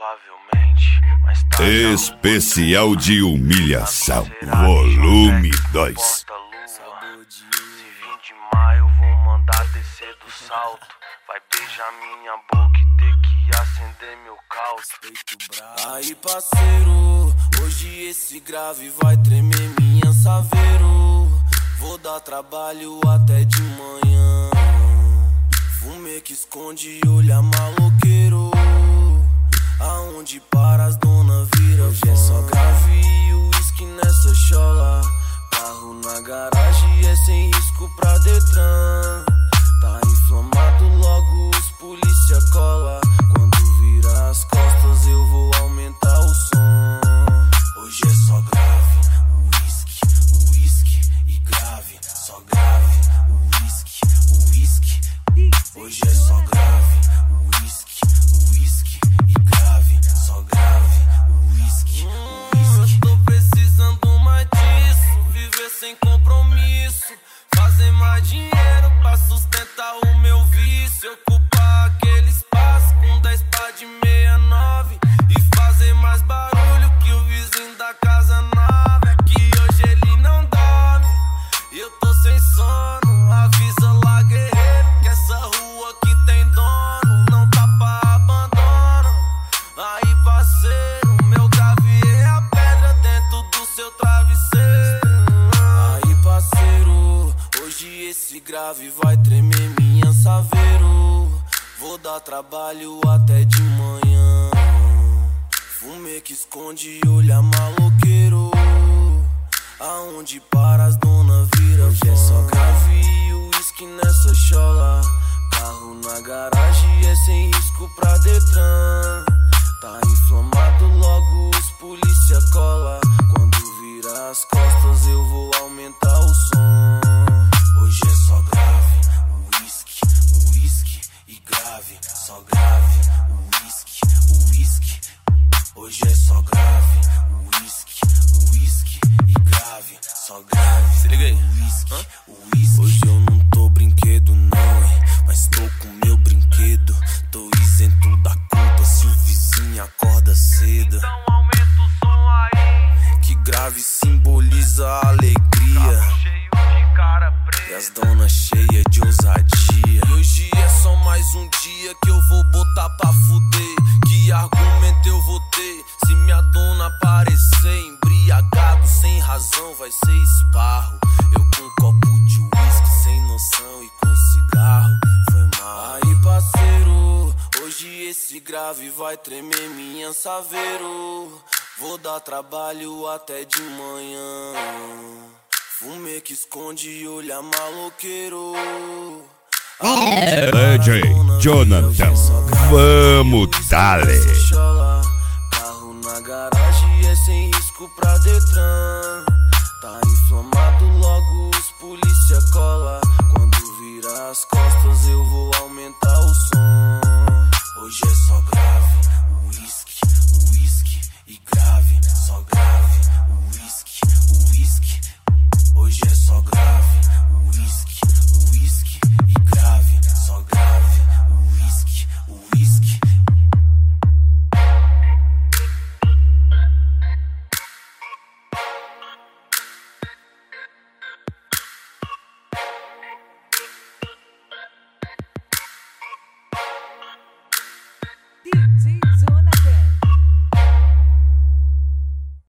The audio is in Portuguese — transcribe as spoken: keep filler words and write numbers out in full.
provavelmente, mas tá especial de humilhação, volume dois. Se vir de maio, vou mandar descer do salto. Vai beijar minha boca e ter que acender meu caldo. Aí, parceiro, hoje esse grave vai tremer minha saveiro. Vou dar trabalho até de manhã. Fumê que esconde e olha maloqueiro. Aonde para as dona vira. Hoje é só grave e uísque nessa chola. Carro na garagem é sem risco pra Detran. Tá inflamado, logo os polícia cola. Quando vira as costas eu vou aumentar o som. Hoje é só grave, uísque, uísque e grave. Só grave, uísque, uísque. Hoje é só grave, uísque, uísque e grave. Só grave, uísque, uísque. Eu tô precisando mais disso, viver sem compromisso. Fazer mais dinheiro pra sustentar o meu vício. Ocupar aquele espaço com dez pá de meia nove e fazer mais barulho que o vizinho da casa nova. É que hoje ele não dorme e eu tô sem sono. Avisa lá, guerreiro, que essa rua aqui tem dono. Não tá pra abandono. Aí, parceiro, meu grave é a pedra dentro do seu travesseiro. Aí, parceiro, hoje esse grave vai tremer minha saveiro. Vou dar trabalho até de manhã. Fumê que esconde e olha maloqueiro. Aonde para as dona vira. Hoje é só grave e uísque nessa chola. Carro na garagem é sem risco pra Detran. Tá inflamado, logo os polícia cola. Quando vira as costas eu vou aumentar o som. Hoje é só grave, uísque, uísque e grave. Só grave, uísque, uísque. Hoje é só grave, uísque, uísque e grave. Só grave, se liga aí, uísque, uísque. Hoje eu não tô brinquedo não, hein, mas tô com meu brinquedo. Tô isento da culpa se o vizinho acorda cedo. Então aumenta o som aí. Que grave simboliza a alegria. Carro cheio de cara preta. E as donas cheias de ousadia. E hoje é só mais um dia que eu vou botar pra fuder. Que argumento eu vou ter se minha dona aparecer embriagado, sem razão, vai ser esparro. Eu com um copo de uísque, sem noção e com cigarro. Foi mal. Aí, parceiro, hoje esse grave vai tremer minha saveiro. Vou dar trabalho até de manhã. Fumê que esconde e olha maloqueiro. D J Jonathan, vamos dale. Carro na garagem é sem risco pra Detran.